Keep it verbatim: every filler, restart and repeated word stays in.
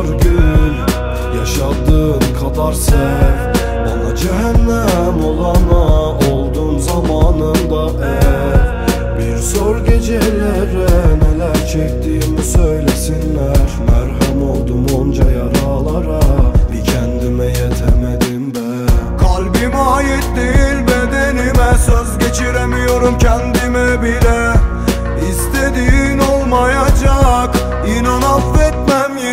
kadar gül, yaşadığın kadar sev. Bana cehennem olana oldun zamanında ev. Bir sor gecelere neler çektiğimi söylesinler. Merhem oldum onca yaralara, bir kendime yetemedim be. Kalbime ait değil bedenime, söz geçiremiyorum kendime bile. İstediğin olmayacak, inan affetmem.